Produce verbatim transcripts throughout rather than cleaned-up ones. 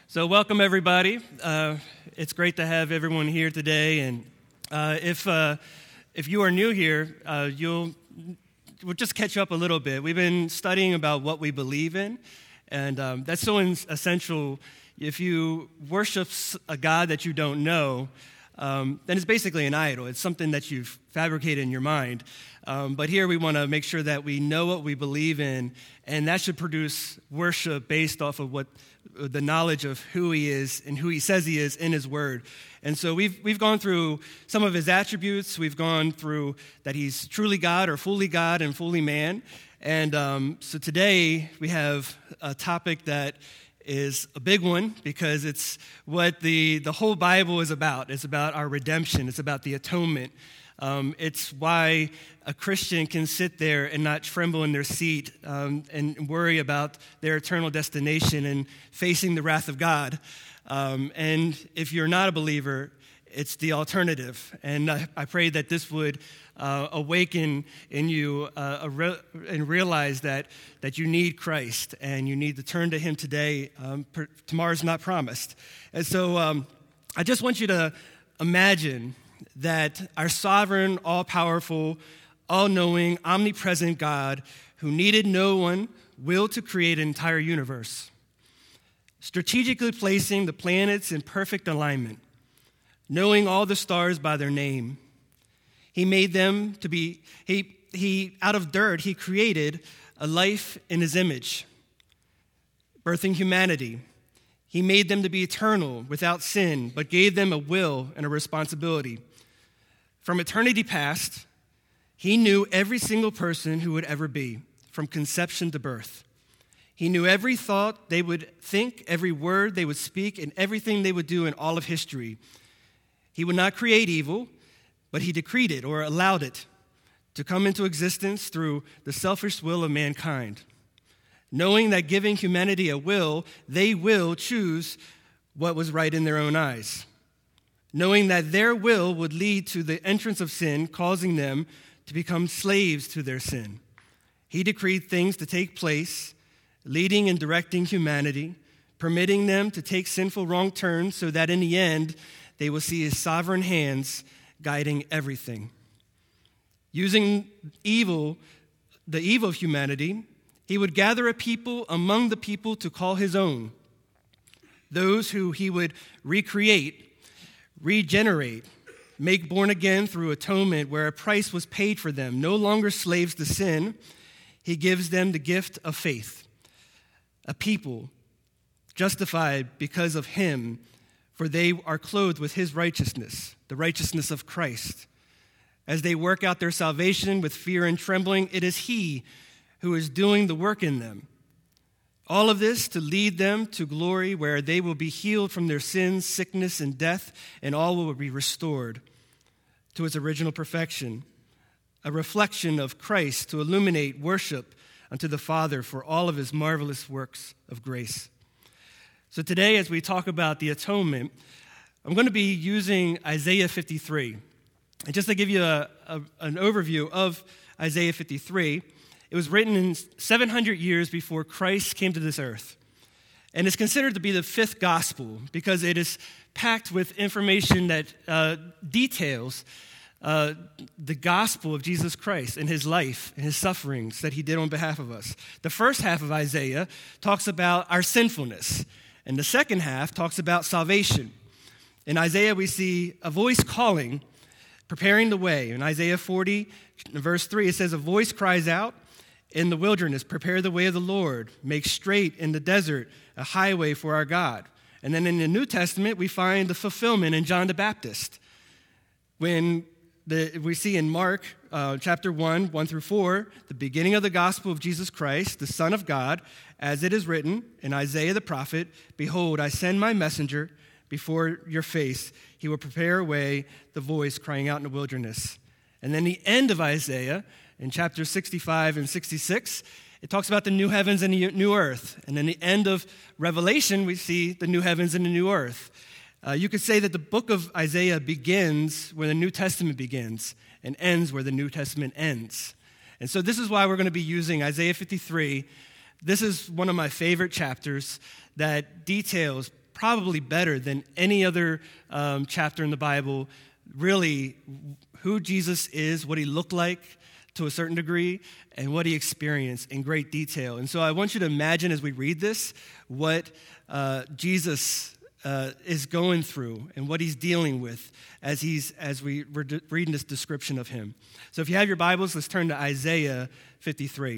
So welcome, everybody. Uh, it's great to have everyone here today. And uh, if uh, if you are new here, uh, you'll we'll just catch up a little bit. We've been studying about what we believe in, and um, that's so in- essential. If you worship a God that you don't know, um, then it's basically an idol. It's something that you've fabricated in your mind. Um, but here we want to make sure that we know what we believe in, and that should produce worship based off of what the knowledge of who he is and who he says he is in his word. And so we've we've gone through some of his attributes. We've gone through that he's truly God or fully God and fully man. And um, so today we have a topic that is a big one because it's what the, the whole Bible is about. It's about our redemption. It's about the atonement. Um, it's why a Christian can sit there and not tremble in their seat um, and worry about their eternal destination and facing the wrath of God. Um, and if you're not a believer, it's the alternative. And I, I pray that this would uh, awaken in you uh, a re- and realize that, that you need Christ and you need to turn to him today. Um, per- tomorrow's not promised. And so um, I just want you to imagine that our sovereign, all-powerful, all-knowing, omnipresent God who needed no one willed to create an entire universe, strategically placing the planets in perfect alignment, knowing all the stars by their name. He made them to be, he, he out of dirt, he created a life in his image, birthing humanity. He made them to be eternal, without sin, but gave them a will and a responsibility. From eternity past, he knew every single person who would ever be, from conception to birth. He knew every thought they would think, every word they would speak, and everything they would do in all of history. He would not create evil, but he decreed it or allowed it to come into existence through the selfish will of mankind. Knowing that giving humanity a will, they will choose what was right in their own eyes. Knowing that their will would lead to the entrance of sin, causing them to become slaves to their sin. He decreed things to take place, leading and directing humanity, permitting them to take sinful wrong turns so that in the end, they will see his sovereign hands guiding everything. Using evil, the evil of humanity, he would gather a people among the people to call his own, those who he would recreate, regenerate, make born again through atonement where a price was paid for them. No longer slaves to sin, he gives them the gift of faith, a people justified because of him, for they are clothed with his righteousness, the righteousness of Christ. As they work out their salvation with fear and trembling, it is he who is doing the work in them. All of this to lead them to glory where they will be healed from their sins, sickness, and death, and all will be restored to its original perfection, a reflection of Christ to illuminate worship unto the Father for all of his marvelous works of grace. So today, as we talk about the atonement, I'm going to be using Isaiah fifty-three. And just to give you a, a, an overview of Isaiah fifty-three, it was written in seven hundred years before Christ came to this earth. And it's considered to be the fifth gospel because it is packed with information that uh, details uh, the gospel of Jesus Christ and his life and his sufferings that he did on behalf of us. The first half of Isaiah talks about our sinfulness, and the second half talks about salvation. In Isaiah, we see a voice calling, preparing the way. In Isaiah forty, verse three, it says, a voice cries out, in the wilderness, prepare the way of the Lord. Make straight in the desert a highway for our God. And then in the New Testament, we find the fulfillment in John the Baptist. When the, we see in Mark uh, chapter one, one through four, the beginning of the gospel of Jesus Christ, the Son of God, as it is written in Isaiah the prophet, behold, I send my messenger before your face. He will prepare a way, the voice crying out in the wilderness. And then the end of Isaiah, in chapters sixty-five and sixty-six, it talks about the new heavens and the new earth. And in the end of Revelation, we see the new heavens and the new earth. Uh, you could say that the book of Isaiah begins where the New Testament begins and ends where the New Testament ends. And so this is why we're going to be using Isaiah fifty-three. This is one of my favorite chapters that details probably better than any other um, chapter in the Bible, really who Jesus is, what he looked like to a certain degree, and what he experienced in great detail. And so I want you to imagine as we read this what uh, Jesus uh, is going through and what he's dealing with as he's as we were de- reading this description of him. So if you have your Bibles, let's turn to Isaiah fifty-three.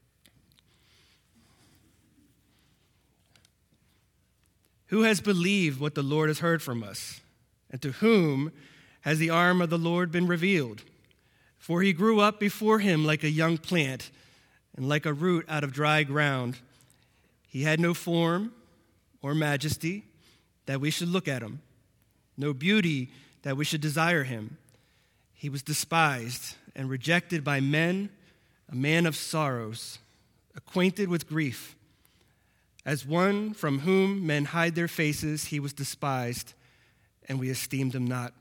Who has believed what the Lord has heard from us? And to whom has the arm of the Lord been revealed? For he grew up before him like a young plant, and like a root out of dry ground. He had no form or majesty that we should look at him, no beauty that we should desire him. He was despised and rejected by men, a man of sorrows, acquainted with grief. As one from whom men hide their faces, he was despised, and we esteemed him not.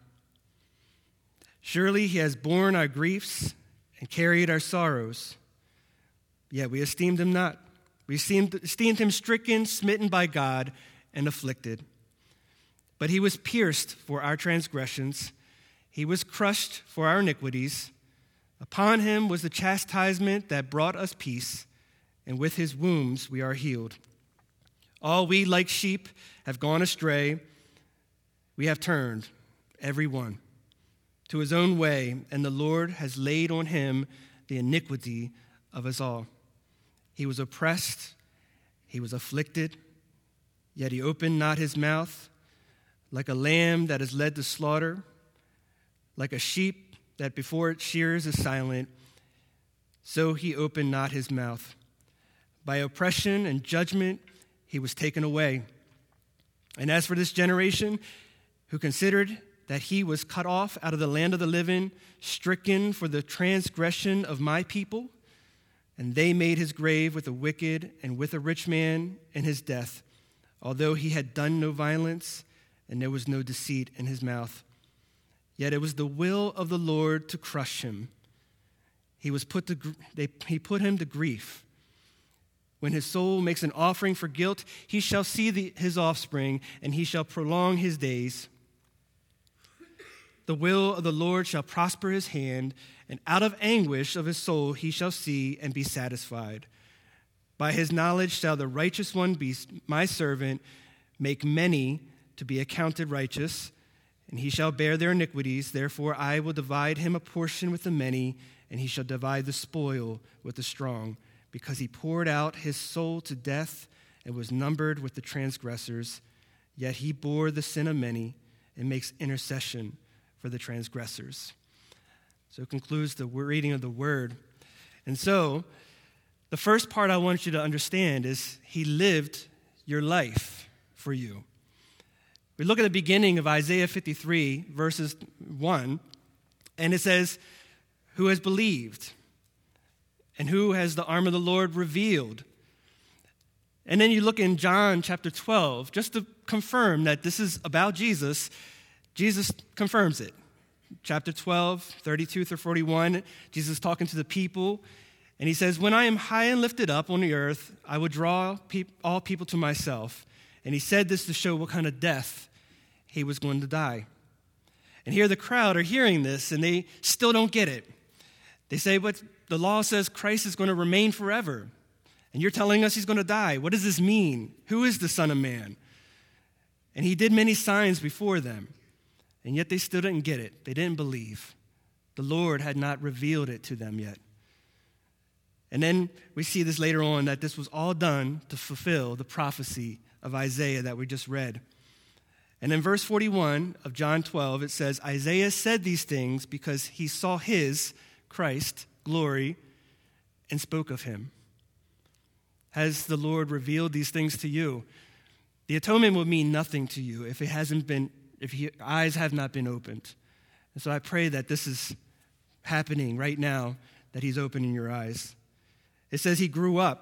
Surely he has borne our griefs and carried our sorrows, yet we esteemed him not. We esteemed, esteemed him stricken, smitten by God, and afflicted. But he was pierced for our transgressions. He was crushed for our iniquities. Upon him was the chastisement that brought us peace, and with his wounds we are healed. All we, like sheep, have gone astray. We have turned, every one, to his own way, and the Lord has laid on him the iniquity of us all. He was oppressed, he was afflicted, yet he opened not his mouth. Like a lamb that is led to slaughter, like a sheep that before its shears is silent, so he opened not his mouth. By oppression and judgment he was taken away. And as for this generation, who considered that he was cut off out of the land of the living, stricken for the transgression of my people, and they made his grave with a wicked and with a rich man in his death, although he had done no violence, and there was no deceit in his mouth. Yet it was the will of the Lord to crush him. He was put to they, he put him to grief. When his soul makes an offering for guilt, he shall see the, his offspring, and he shall prolong his days. The will of the Lord shall prosper his hand, and out of anguish of his soul he shall see and be satisfied. By his knowledge shall the righteous one be my servant, make many to be accounted righteous, and he shall bear their iniquities. Therefore I will divide him a portion with the many, and he shall divide the spoil with the strong, because he poured out his soul to death and was numbered with the transgressors. Yet he bore the sin of many and makes intercession for the transgressors. So it concludes the reading of the word. And so, the first part I want you to understand is he lived your life for you. We look at the beginning of Isaiah fifty-three, verses one, and it says, who has believed? And who has the arm of the Lord revealed? And then you look in John chapter twelve, just to confirm that this is about Jesus. Jesus confirms it. Chapter twelve, thirty-two through forty-one, Jesus talking to the people, and he says, when I am high and lifted up on the earth, I will draw pe- all people to myself. And he said this to show what kind of death he was going to die. And here the crowd are hearing this, and they still don't get it. They say, but the law says Christ is going to remain forever, and you're telling us he's going to die. What does this mean? Who is the Son of Man? And he did many signs before them. And yet they still didn't get it. They didn't believe. The Lord had not revealed it to them yet. And then we see this later on, that this was all done to fulfill the prophecy of Isaiah that we just read. And in verse forty-one of John twelve, it says, Isaiah said these things because he saw his, Christ, glory, and spoke of him. Has the Lord revealed these things to you? The atonement will mean nothing to you if it hasn't been if your eyes have not been opened. And so I pray that this is happening right now, that he's opening your eyes. It says he grew up.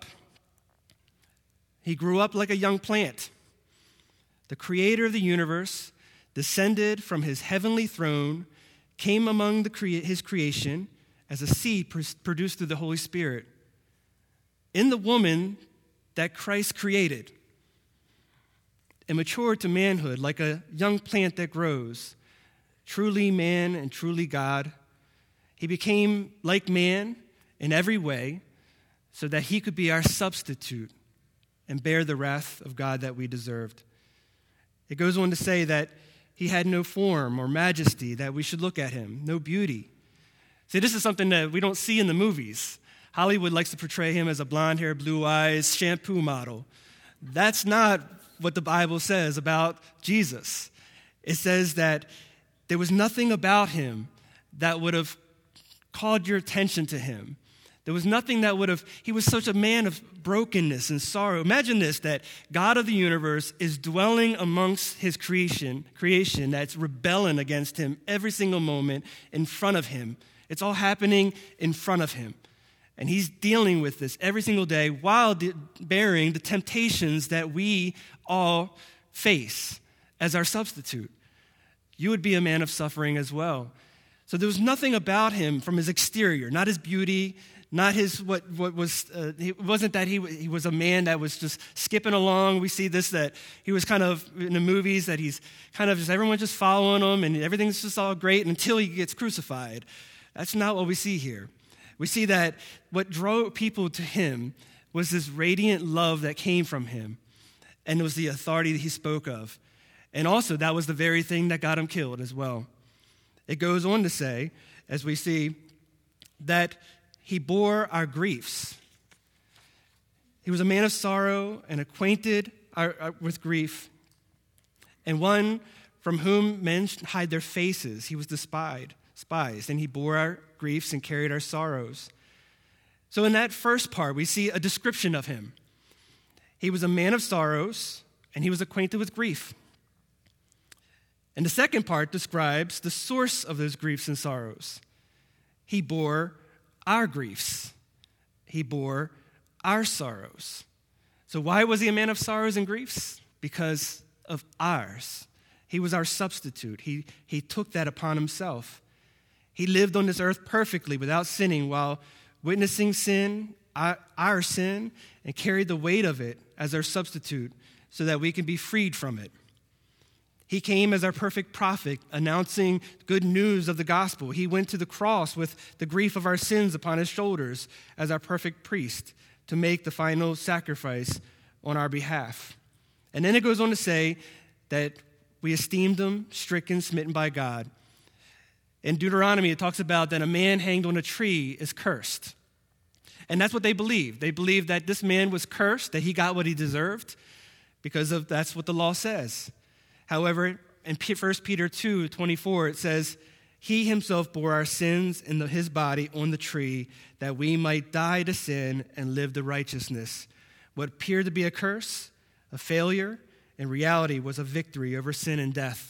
He grew up like a young plant. The creator of the universe descended from his heavenly throne, came among the crea- his creation as a seed pr- produced through the Holy Spirit. In the woman that Christ created, and matured to manhood like a young plant that grows, truly man and truly God. He became like man in every way so that he could be our substitute and bear the wrath of God that we deserved. It goes on to say that he had no form or majesty that we should look at him, no beauty. See, this is something that we don't see in the movies. Hollywood likes to portray him as a blonde-haired, blue eyes shampoo model. That's not what the Bible says about Jesus. It says that there was nothing about him that would have called your attention to him. There was nothing that would have, he was such a man of brokenness and sorrow. Imagine this, that God of the universe is dwelling amongst his creation, creation that's rebelling against him every single moment in front of him. It's all happening in front of him. And he's dealing with this every single day while de- bearing the temptations that we all face as our substitute. You would be a man of suffering as well. So there was nothing about him from his exterior, not his beauty, not his, what what was, uh, it wasn't that he, he was a man that was just skipping along. We see this, that he was kind of, in the movies, that he's kind of just, everyone just following him and everything's just all great until he gets crucified. That's not what we see here. We see that what drove people to him was this radiant love that came from him, and it was the authority that he spoke of. And also, that was the very thing that got him killed as well. It goes on to say, as we see, that he bore our griefs. He was a man of sorrow and acquainted our, our, with grief, and one from whom men hide their faces. He was despised, despised, and he bore our griefs and carried our sorrows. So in that first part, we see a description of him. He was a man of sorrows, and he was acquainted with grief. And the second part describes the source of those griefs and sorrows. He bore our griefs. He bore our sorrows. So why was he a man of sorrows and griefs? Because of ours. He was our substitute. He, he took that upon himself. He lived on this earth perfectly without sinning while witnessing sin, our, our sin, and carried the weight of it as our substitute so that we can be freed from it. He came as our perfect prophet, announcing good news of the gospel. He went to the cross with the grief of our sins upon his shoulders as our perfect priest to make the final sacrifice on our behalf. And then it goes on to say that we esteemed him, stricken, smitten by God. In Deuteronomy, it talks about that a man hanged on a tree is cursed. And that's what they believed. They believed that this man was cursed, that he got what he deserved, because of that's what the law says. However, in First Peter two twenty-four, it says, he himself bore our sins in the, his body on the tree, that we might die to sin and live to righteousness. What appeared to be a curse, a failure, in reality was a victory over sin and death.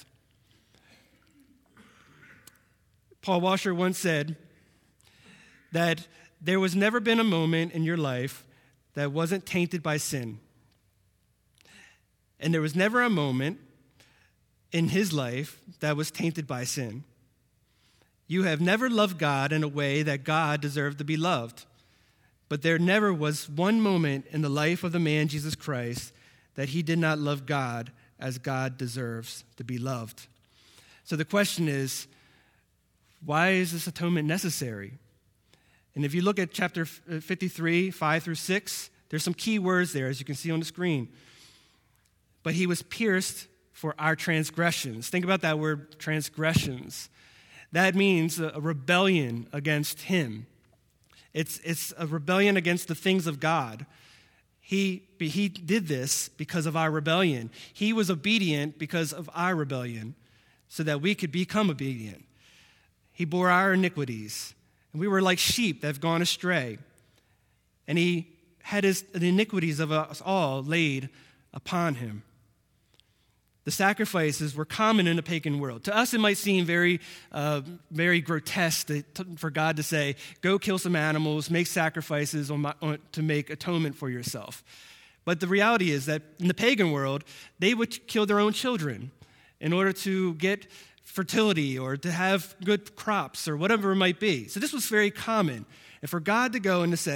Paul Washer once said that there was never been a moment in your life that wasn't tainted by sin. And there was never a moment in his life that was tainted by sin. You have never loved God in a way that God deserved to be loved. But there never was one moment in the life of the man Jesus Christ that he did not love God as God deserves to be loved. So the question is, why is this atonement necessary? And if you look at chapter fifty-three, five through six, there's some key words there, as you can see on the screen. But he was pierced for our transgressions. Think about that word, transgressions. That means a rebellion against him. It's, it's a rebellion against the things of God. He, he did this because of our rebellion. He was obedient because of our rebellion, so that we could become obedient. He bore our iniquities, and we were like sheep that have gone astray. And he had his, the iniquities of us all laid upon him. The sacrifices were common in the pagan world. To us, it might seem very, uh, very grotesque to, to, for God to say, go kill some animals, make sacrifices on my, on, to make atonement for yourself. But the reality is that in the pagan world, they would kill their own children in order to get fertility or to have good crops or whatever it might be. So this was very common. And for God to go and to say,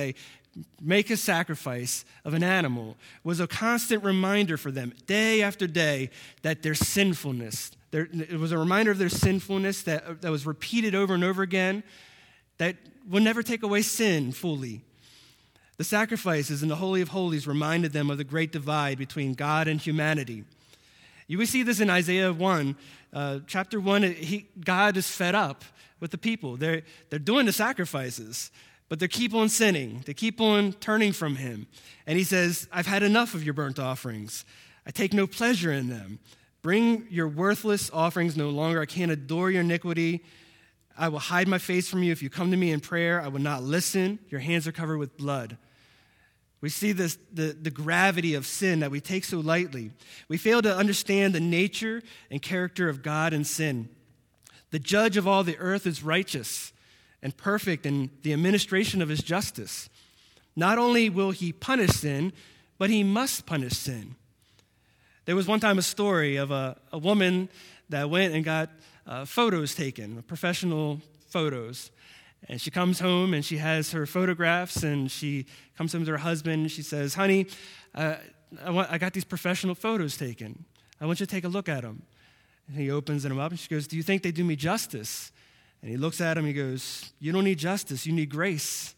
make a sacrifice of an animal was a constant reminder for them, day after day, that their sinfulness, there, it was a reminder of their sinfulness that, that was repeated over and over again, that would never take away sin fully. The sacrifices in the Holy of Holies reminded them of the great divide between God and humanity. You will see this in Isaiah one. Uh, chapter one, he, God is fed up with the people. They're, they're doing the sacrifices, but they keep on sinning. They keep on turning from him. And he says, I've had enough of your burnt offerings. I take no pleasure in them. Bring your worthless offerings no longer. I can't adore your iniquity. I will hide my face from you. If you come to me in prayer, I will not listen. Your hands are covered with blood. We see this, the, the gravity of sin that we take so lightly. We fail to understand the nature and character of God and sin. The judge of all the earth is righteous and perfect in the administration of his justice. Not only will he punish sin, but he must punish sin. There was one time a story of a, a woman that went and got uh, photos taken, professional photos. And she comes home and she has her photographs, and she comes home to her husband and she says, honey, uh, I, want, I got these professional photos taken. I want you to take a look at them. And he opens them up and she goes, do you think they do me justice? And he looks at him and he goes, you don't need justice, you need grace.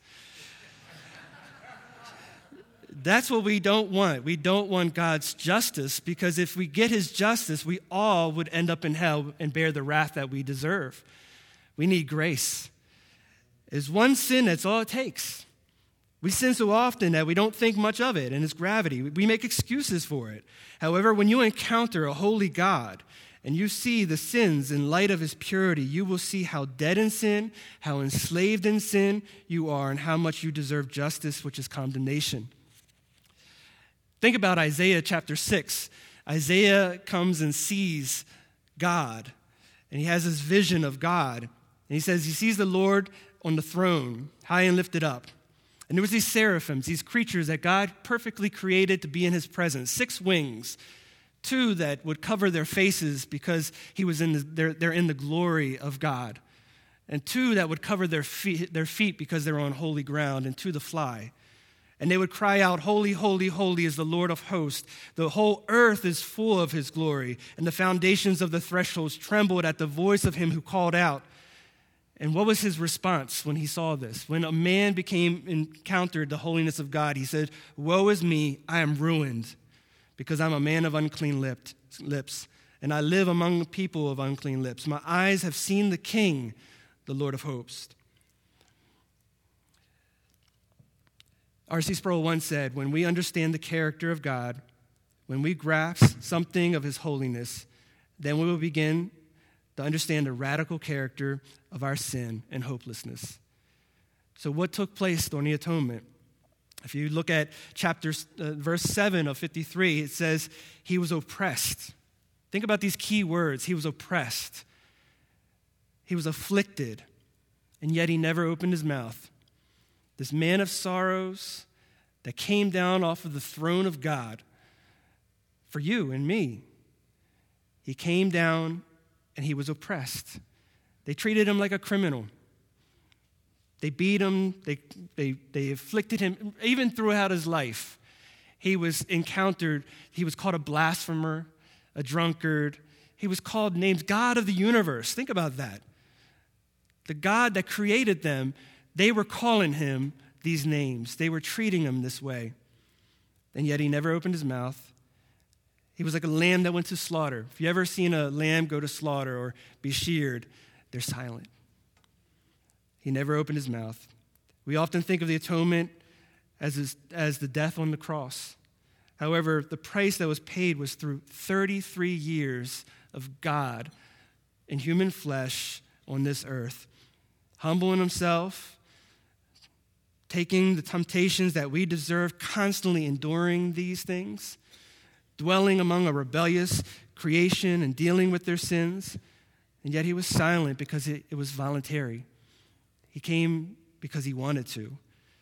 That's what we don't want. We don't want God's justice, because if we get his justice, we all would end up in hell and bear the wrath that we deserve. We need grace. It's one sin, that's all it takes. We sin so often that we don't think much of it and its gravity. We make excuses for it. However, when you encounter a holy God and you see the sins in light of his purity, you will see how dead in sin, how enslaved in sin you are, and how much you deserve justice, which is condemnation. Think about Isaiah chapter six. Isaiah comes and sees God, and he has this vision of God. And he says he sees the Lord on the throne, high and lifted up. And there was these seraphims, these creatures that God perfectly created to be in his presence, six wings, two that would cover their faces because he was in the, they're, they're in the glory of God, and two that would cover their feet, their feet because they're on holy ground, and two to fly. And they would cry out, holy, holy, holy is the Lord of hosts. The whole earth is full of his glory, and the foundations of the thresholds trembled at the voice of him who called out. And what was his response when he saw this? When a man became encountered the holiness of God, he said, woe is me, I am ruined, because I'm a man of unclean lips, and I live among people of unclean lips. My eyes have seen the King, the Lord of hosts. R C Sproul once said, when we understand the character of God, when we grasp something of his holiness, then we will begin to understand the radical character of our sin and hopelessness. So what took place during the atonement? If you look at chapter, uh, verse seven of fifty-three, it says, he was oppressed. Think about these key words. He was oppressed. He was afflicted, and yet he never opened his mouth. This man of sorrows that came down off of the throne of God for you and me. He came down and he was oppressed. They treated him like a criminal. They beat him, they, they, they afflicted him, even throughout his life. He was encountered, he was called a blasphemer, a drunkard. He was called names, God of the universe. Think about that. The God that created them, they were calling him these names. They were treating him this way. And yet he never opened his mouth. He was like a lamb that went to slaughter. If you ever seen a lamb go to slaughter or be sheared, they're silent. He never opened his mouth. We often think of the atonement as, his, as the death on the cross. However, the price that was paid was through thirty-three years of God in human flesh on this earth, humbling himself, taking the temptations that we deserve, constantly enduring these things, dwelling among a rebellious creation and dealing with their sins. And yet he was silent because it, it was voluntary. He came because he wanted to.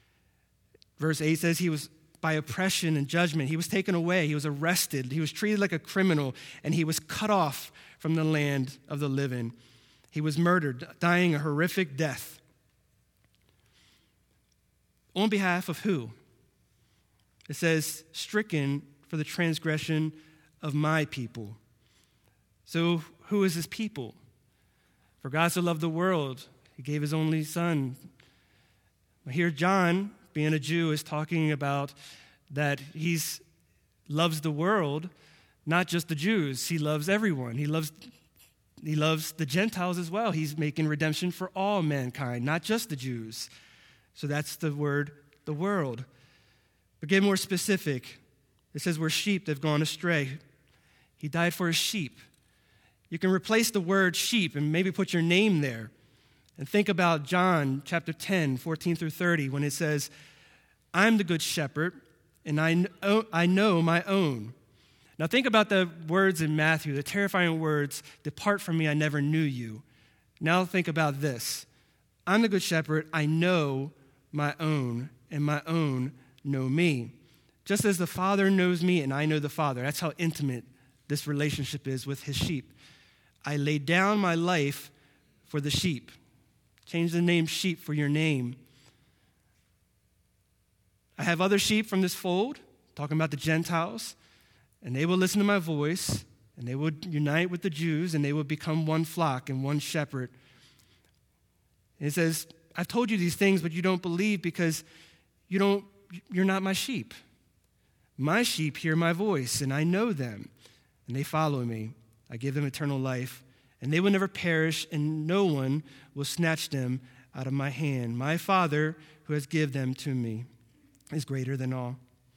Verse eight says he was by oppression and judgment. He was taken away. He was arrested. He was treated like a criminal, and he was cut off from the land of the living. He was murdered, dying a horrific death. On behalf of who? It says, stricken for the transgression of my people. So who is his people? For God so loved the world, he gave his only son. Here John, being a Jew, is talking about that he loves the world, not just the Jews. He loves everyone. He loves, he loves the Gentiles as well. He's making redemption for all mankind, not just the Jews. So that's the word, the world. But get more specific. It says we're sheep that have gone astray. He died for his sheep. You can replace the word sheep and maybe put your name there. And think about John chapter ten, fourteen through thirty, when it says, I'm the good shepherd, and I know, I know my own. Now think about the words in Matthew, the terrifying words, depart from me, I never knew you. Now think about this. I'm the good shepherd, I know my own, and my own know me. Just as the Father knows me and I know the Father. That's how intimate this relationship is with his sheep. I lay down my life for the sheep. Change the name sheep for your name. I have other sheep from this fold, talking about the Gentiles, and they will listen to my voice, and they will unite with the Jews, and they will become one flock and one shepherd. And it says, I've told you these things, but you don't believe because you don't, you're not my sheep. My sheep hear my voice, and I know them, and they follow me. I give them eternal life, and they will never perish, and no one will snatch them out of my hand. My Father, who has given them to me, is greater than all.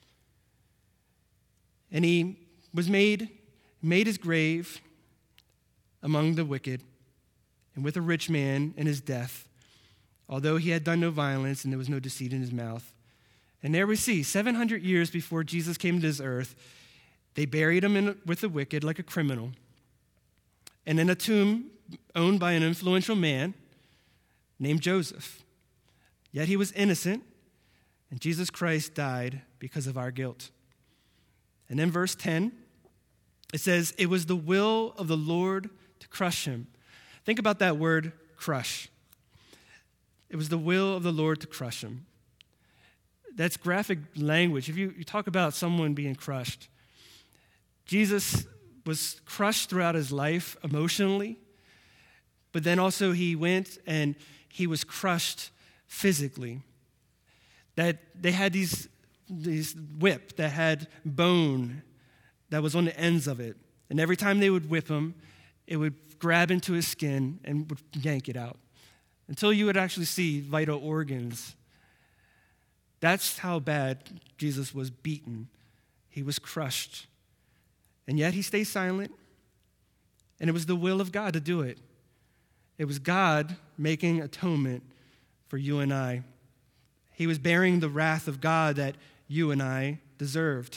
And he was made, made his grave among the wicked, and with a rich man in his death, although he had done no violence, and there was no deceit in his mouth. And there we see, seven hundred years before Jesus came to this earth, they buried him in, with the wicked like a criminal. And in a tomb owned by an influential man named Joseph. Yet he was innocent, and Jesus Christ died because of our guilt. And in verse ten, it says, it was the will of the Lord to crush him. Think about that word, crush. It was the will of the Lord to crush him. That's graphic language. If you, you talk about someone being crushed, Jesus was crushed throughout his life emotionally, but then also he went and he was crushed physically. That they had these, these whip that had bone that was on the ends of it. And every time they would whip him, it would grab into his skin and would yank it out until you would actually see vital organs. That's how bad Jesus was beaten. He was crushed. And yet he stayed silent, and it was the will of God to do it. It was God making atonement for you and I. He was bearing the wrath of God that you and I deserved.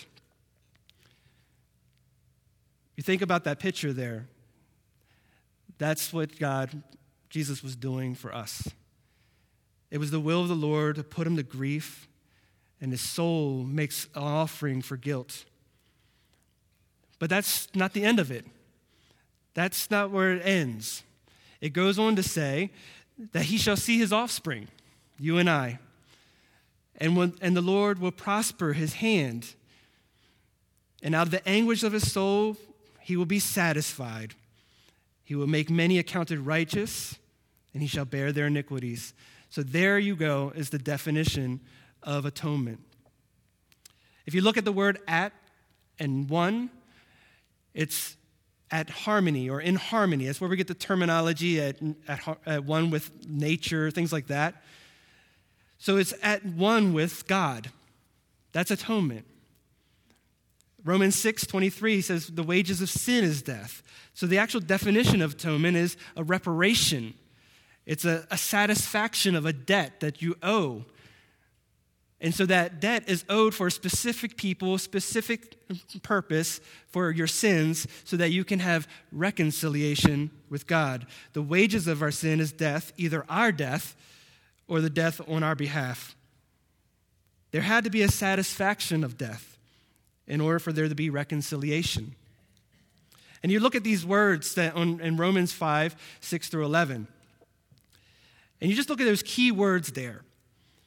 You think about that picture there. That's what God, Jesus was doing for us. It was the will of the Lord to put him to grief, and his soul makes an offering for guilt. But that's not the end of it. That's not where it ends. It goes on to say that he shall see his offspring, you and I, and, when, and the Lord will prosper his hand. And out of the anguish of his soul, he will be satisfied. He will make many accounted righteous, and he shall bear their iniquities. So there you go is the definition of atonement. If you look at the word at and one, it's at harmony or in harmony. That's where we get the terminology at, at, at one with nature, things like that. So it's at one with God. That's atonement. Romans six twenty-three says the wages of sin is death. So the actual definition of atonement is a reparation. It's a, a satisfaction of a debt that you owe. And so that debt is owed for a specific people, specific purpose for your sins so that you can have reconciliation with God. The wages of our sin is death, either our death or the death on our behalf. There had to be a satisfaction of death in order for there to be reconciliation. And you look at these words that on, in Romans five, six through eleven, and you just look at those key words there.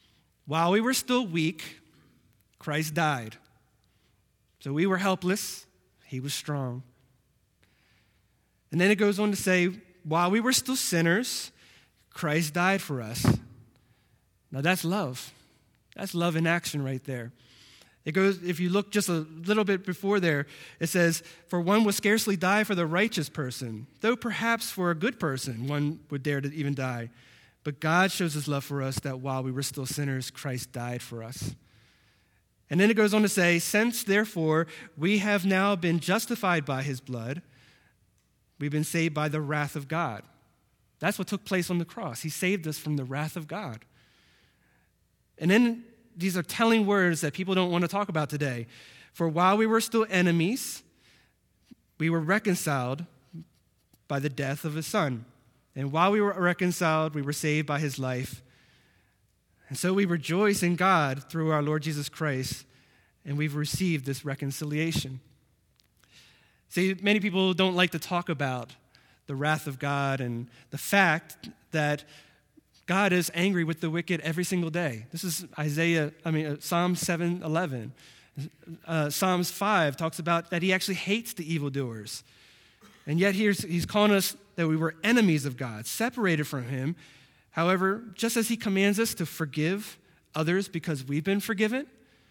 while we were still weak, Christ died. So we were helpless, he was strong. And then it goes on to say, while we were still sinners, Christ died for us. Now that's love. That's love in action right there. It goes, if you look just a little bit before there, it says, for one would scarcely die for the righteous person, though perhaps for a good person one would dare to even die. But God shows his love for us that while we were still sinners, Christ died for us. And then it goes on to say, since therefore we have now been justified by his blood, we've been saved by the wrath of God. That's what took place on the cross. He saved us from the wrath of God. And then these are telling words that people don't want to talk about today. For while we were still enemies, we were reconciled by the death of his son. And while we were reconciled, we were saved by his life. And so we rejoice in God through our Lord Jesus Christ, and we've received this reconciliation. See, many people don't like to talk about the wrath of God and the fact that God is angry with the wicked every single day. This is Isaiah, I mean, uh, Psalm seven eleven. Uh, Psalms five talks about that he actually hates the evildoers. And yet he's, he's calling us that we were enemies of God, separated from him. However, just as he commands us to forgive others because we've been forgiven,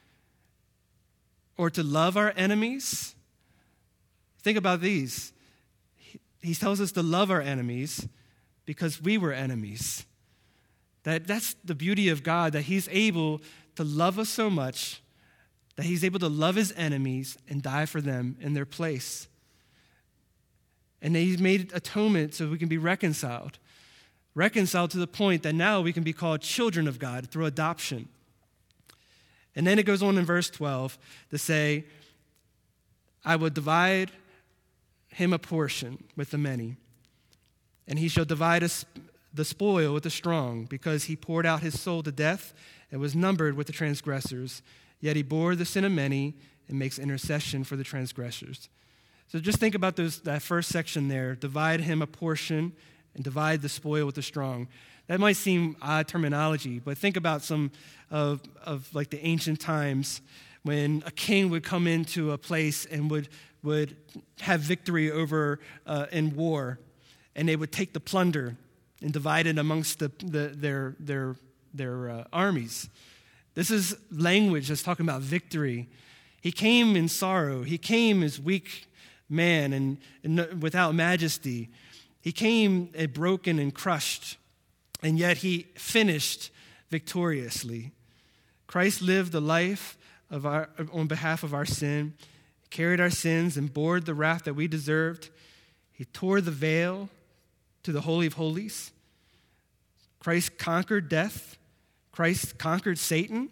or to love our enemies, think about these. He, he tells us to love our enemies because we were enemies. That, that's the beauty of God, that he's able to love us so much that he's able to love his enemies and die for them in their place. And he's made atonement so we can be reconciled. Reconciled to the point that now we can be called children of God through adoption. And then it goes on in verse twelve to say, I will divide him a portion with the many, and he shall divide us the spoil with the strong, because he poured out his soul to death and was numbered with the transgressors. Yet he bore the sin of many and makes intercession for the transgressors. So just think about those, that first section there. Divide him a portion and divide the spoil with the strong. That might seem odd terminology, but think about some of, of like the ancient times when a king would come into a place and would, would have victory over uh, in war, and they would take the plunder and divide it amongst the, the, their, their, their uh, armies. This is language that's talking about victory. He came in sorrow. He came as weak man and, and without majesty. He came a broken and crushed, and yet he finished victoriously. Christ lived the life of our, on behalf of our sin, carried our sins and bore the wrath that we deserved. He tore the veil to the Holy of Holies. Christ conquered death. Christ conquered Satan.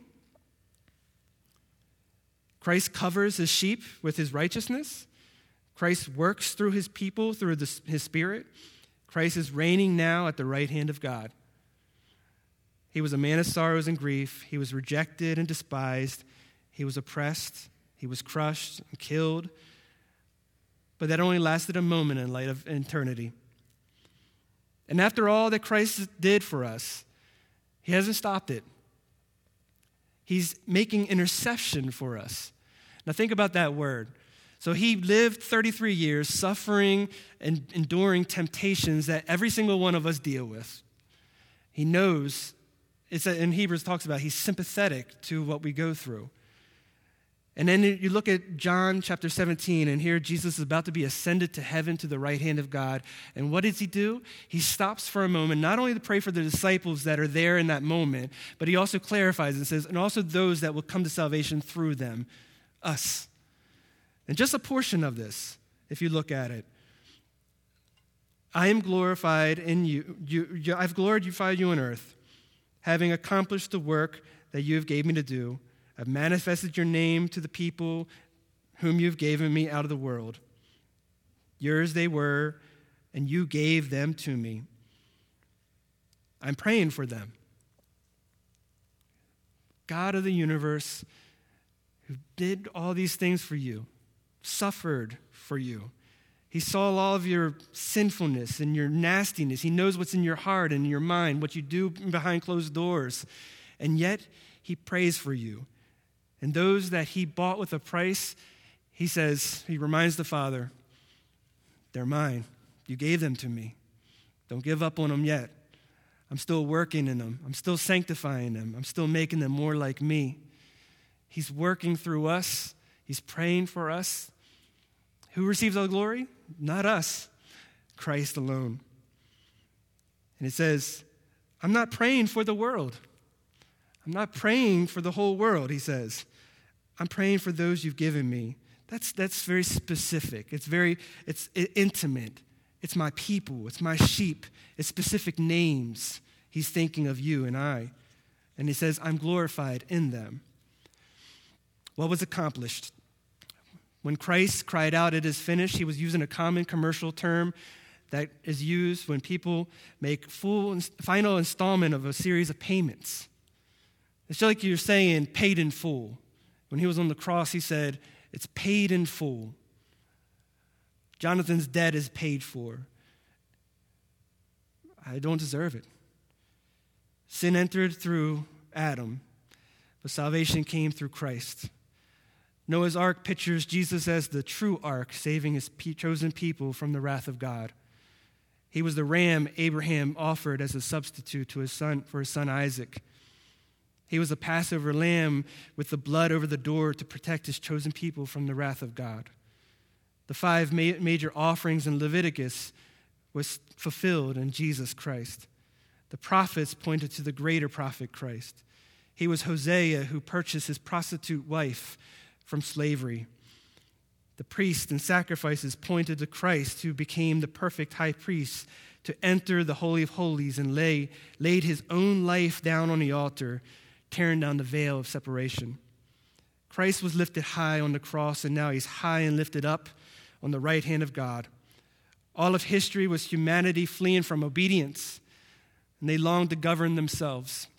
Christ covers his sheep with his righteousness. Christ works through his people through the, his Spirit. Christ is reigning now at the right hand of God. He was a man of sorrows and grief. He was rejected and despised. He was oppressed. He was crushed and killed. But that only lasted a moment in light of eternity. And after all that Christ did for us, he hasn't stopped it. He's making intercession for us. Now think about that word. So he lived thirty-three years suffering and enduring temptations that every single one of us deal with. He knows, it's in Hebrews talks about he's sympathetic to what we go through. And then you look at John chapter seventeen, and here Jesus is about to be ascended to heaven to the right hand of God. And what does he do? He stops for a moment, not only to pray for the disciples that are there in that moment, but he also clarifies and says, and also those that will come to salvation through them, us. And just a portion of this, if you look at it. I am glorified in you. you, you I've glorified you on earth, having accomplished the work that you have gave me to do. I've manifested your name to the people whom you've given me out of the world. Yours they were, and you gave them to me. I'm praying for them. God of the universe, who did all these things for you, suffered for you. He saw all of your sinfulness and your nastiness. He knows what's in your heart and your mind, what you do behind closed doors. And yet, he prays for you. And those that he bought with a price, he says, he reminds the Father, they're mine. You gave them to me. Don't give up on them yet. I'm still working in them. I'm still sanctifying them. I'm still making them more like me. He's working through us. He's praying for us. Who receives all glory? Not us. Christ alone. And it says, I'm not praying for the world. I'm not praying for the whole world, he says. I'm praying for those you've given me. That's that's very specific. It's very, it's intimate. It's my people. It's my sheep. It's specific names. He's thinking of you and I. And he says, I'm glorified in them. What was accomplished? When Christ cried out, it is finished, he was using a common commercial term that is used when people make full, final installment of a series of payments. It's like you're saying paid in full. When he was on the cross, he said, it's paid in full. Jonathan's debt is paid for. I don't deserve it. Sin entered through Adam, but salvation came through Christ. Noah's Ark pictures Jesus as the true ark, saving his chosen people from the wrath of God. He was the ram Abraham offered as a substitute to his son for his son Isaac. He was a Passover lamb with the blood over the door to protect his chosen people from the wrath of God. The five ma- major offerings in Leviticus was fulfilled in Jesus Christ. The prophets pointed to the greater prophet Christ. He was Hosea who purchased his prostitute wife from slavery. The priests and sacrifices pointed to Christ who became the perfect high priest to enter the Holy of Holies and lay, laid his own life down on the altar, tearing down the veil of separation. Christ was lifted high on the cross, and now he's high and lifted up on the right hand of God. All of history was humanity fleeing from obedience, and they longed to govern themselves.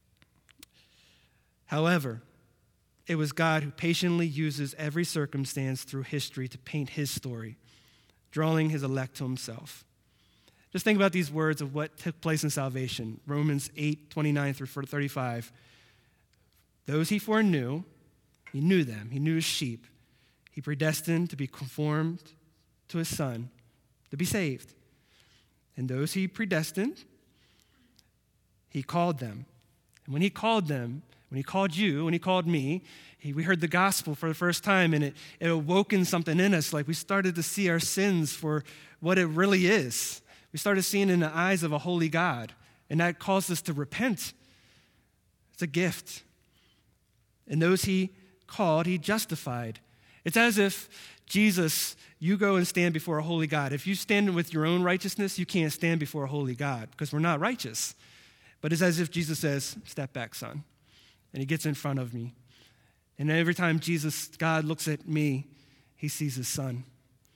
However, it was God who patiently uses every circumstance through history to paint his story, drawing his elect to himself. Just think about these words of what took place in salvation. Romans eight, twenty-nine through thirty-five. Those he foreknew, he knew them. He knew his sheep. He predestined to be conformed to his Son, to be saved. And those he predestined, he called them. And when he called them, when he called you, when he called me, he, we heard the gospel for the first time, and it, it awoken something in us. Like we started to see our sins for what it really is. We started seeing in the eyes of a holy God, and that caused us to repent. It's a gift. And those he called, he justified. It's as if Jesus, you go and stand before a holy God. If you stand with your own righteousness, you can't stand before a holy God because we're not righteous. But it's as if Jesus says, step back, son. And he gets in front of me. And every time Jesus, God looks at me, he sees his Son.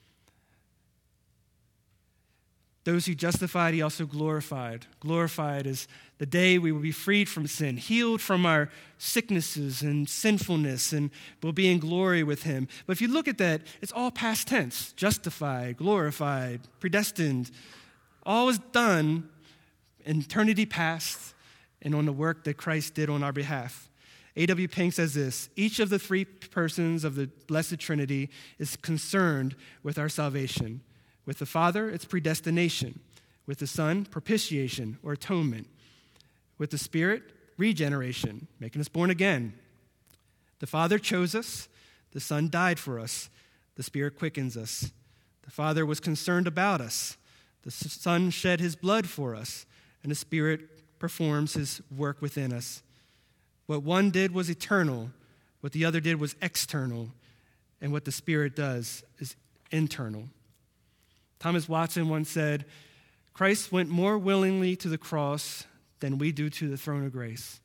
Those he justified, he also glorified. Glorified is the day we will be freed from sin, healed from our sicknesses and sinfulness, and we'll be in glory with him. But if you look at that, it's all past tense. Justified, glorified, predestined. All is done in eternity past and on the work that Christ did on our behalf. A W Pink says this: each of the three persons of the Blessed Trinity is concerned with our salvation. With the Father, it's predestination. With the Son, propitiation or atonement. With the Spirit, regeneration, making us born again. The Father chose us. The Son died for us. The Spirit quickens us. The Father was concerned about us. The Son shed his blood for us. And the Spirit performs his work within us. What one did was eternal. What the other did was external. And what the Spirit does is internal. Thomas Watson once said, Christ went more willingly to the cross than we do to the throne of grace.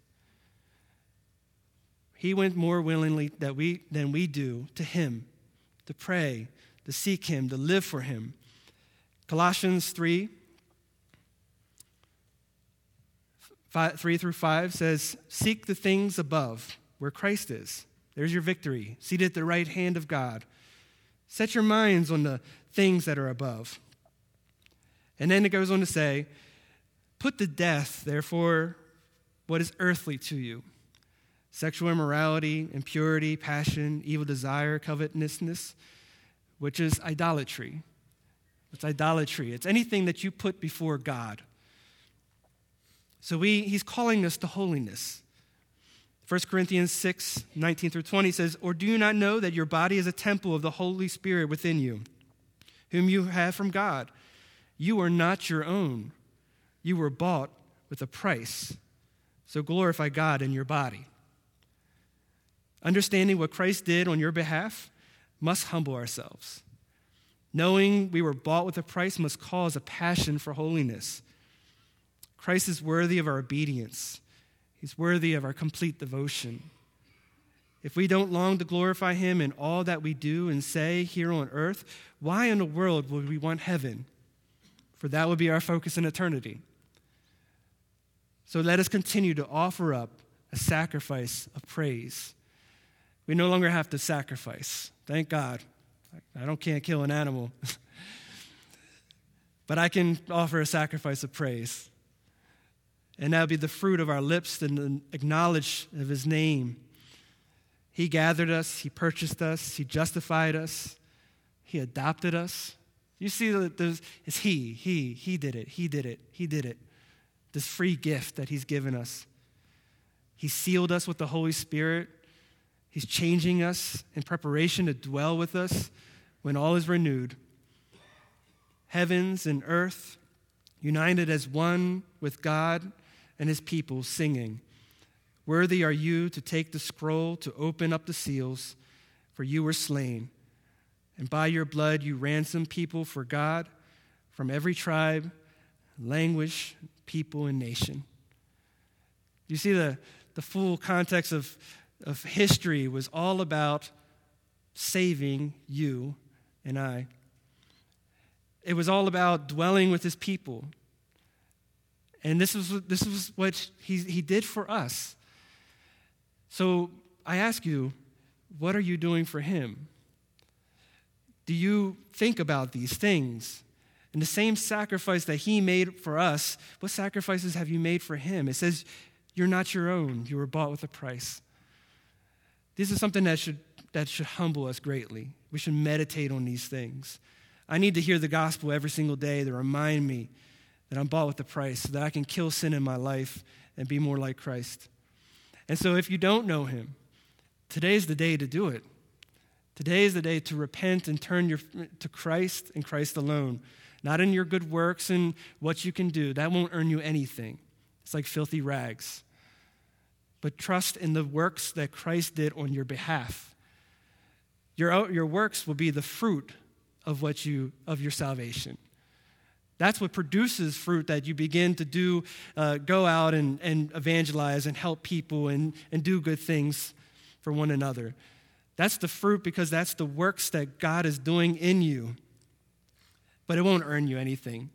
He went more willingly that we, than we do to him, to pray, to seek him, to live for him. Colossians three, five, three through five says, seek the things above where Christ is. There's your victory, seated at the right hand of God. Set your minds on the things that are above. And then it goes on to say, put to death, therefore, what is earthly to you. sexual immorality, impurity, passion, evil desire, covetousness, which is idolatry. It's idolatry. It's anything that you put before God. So we, he's calling us to holiness. First Corinthians six, nineteen through twenty says, "Or do you not know that your body is a temple of the Holy Spirit within you, whom you have from God? You are not your own. You were bought with a price. So glorify God in your body." Understanding what Christ did on your behalf must humble ourselves. Knowing we were bought with a price must cause a passion for holiness. Christ is worthy of our obedience. He's worthy of our complete devotion. If we don't long to glorify him in all that we do and say here on earth, why in the world would we want heaven? For that would be our focus in eternity. So let us continue to offer up a sacrifice of praise. We no longer have to sacrifice. Thank God. I don't can't kill an animal. But I can offer a sacrifice of praise. And that would be the fruit of our lips and acknowledge of his name. He gathered us. He purchased us. He justified us. He adopted us. You see that there's, it's he, he, he did it. He did it. He did it. This free gift that he's given us. He sealed us with the Holy Spirit. He's changing us in preparation to dwell with us when all is renewed. Heavens and earth united as one with God and his people, singing, "Worthy are you to take the scroll, to open up the seals, for you were slain. And by your blood you ransomed people for God from every tribe, language, people, and nation." You see, the, the full context of, of history was all about saving you and I. It was all about dwelling with his people. And this was, this was what he, he did for us. So I ask you, what are you doing for him? Do you think about these things? And the same sacrifice that he made for us, what sacrifices have you made for him? It says, you're not your own. You were bought with a price. This is something that should, that should humble us greatly. We should meditate on these things. I need to hear the gospel every single day to remind me that I'm bought with a price so that I can kill sin in my life and be more like Christ. And so if you don't know him, today's the day to do it. Today is the day to repent and turn your, to Christ and Christ alone. Not in your good works and what you can do. That won't earn you anything. It's like filthy rags. But trust in the works that Christ did on your behalf. Your, your works will be the fruit of what you of your salvation. That's what produces fruit that you begin to do, uh, go out and, and evangelize and help people and, and do good things for one another. That's the fruit because that's the works that God is doing in you. But it won't earn you anything.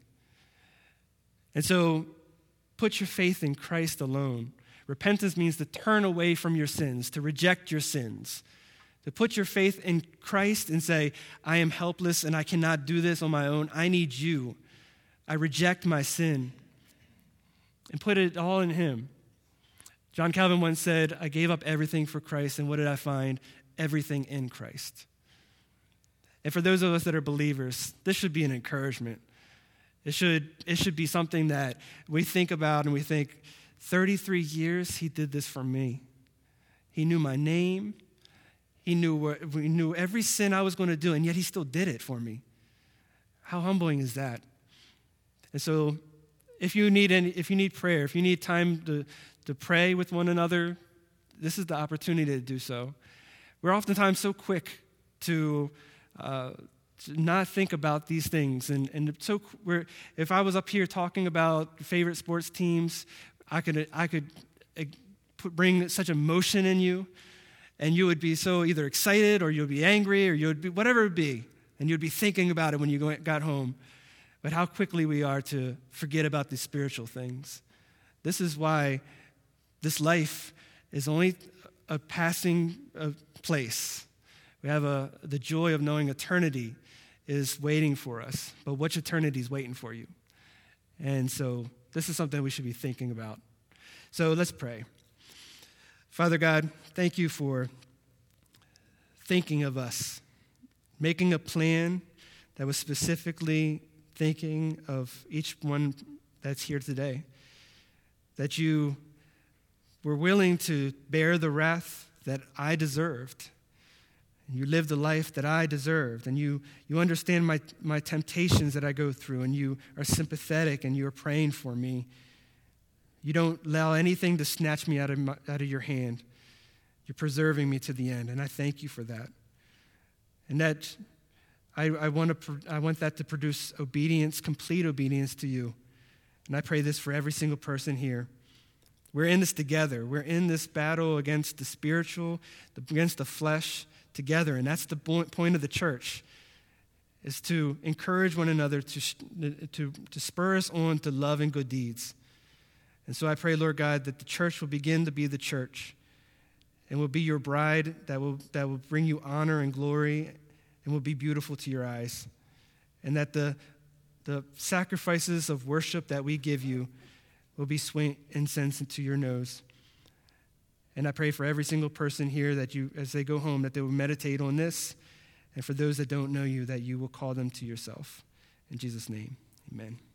And so put your faith in Christ alone. Repentance means to turn away from your sins, to reject your sins. To put your faith in Christ and say, I am helpless and I cannot do this on my own. I need you. I reject my sin. And put it all in him. John Calvin once said, I gave up everything for Christ, and what did I find? Everything in Christ. And for those of us that are believers, this should be an encouragement. It should, it should be something that we think about and we think, thirty-three years, he did this for me. He knew my name. He knew, what, he knew every sin I was going to do, and yet he still did it for me. How humbling is that? And so if you need any, if you need prayer, if you need time to, to pray with one another, this is the opportunity to do so. We're oftentimes so quick to, uh, to not think about these things. And, and so we're, if I was up here talking about favorite sports teams, I could, I could put, bring such emotion in you, and you would be so either excited or you'd be angry or you would be, whatever it would be, and you'd be thinking about it when you got home. But how quickly we are to forget about these spiritual things. This is why this life is only a passing uh, place. We have a, the joy of knowing eternity is waiting for us. But which eternity is waiting for you? And so this is something we should be thinking about. So let's pray. Father God, thank you for thinking of us, making a plan that was specifically thinking of each one that's here today, that you were willing to bear the wrath that I deserved. And you lived the life that I deserved, and you, you understand my, my temptations that I go through, and you are sympathetic, and you are praying for me. You don't allow anything to snatch me out of, my, out of your hand. You're preserving me to the end, and I thank you for that. And that I, I, want to, I want that to produce obedience, complete obedience to you. And I pray this for every single person here. We're in this together. We're in this battle against the spiritual, against the flesh together. And that's the point of the church, is to encourage one another, to, to, to spur us on to love and good deeds. And so I pray, Lord God, that the church will begin to be the church and will be your bride that will, that will bring you honor and glory and will be beautiful to your eyes. And that the, the sacrifices of worship that we give you will be sweet incense into your nose. And I pray for every single person here that you, as they go home, that they will meditate on this. And for those that don't know you, that you will call them to yourself. In Jesus' name, amen.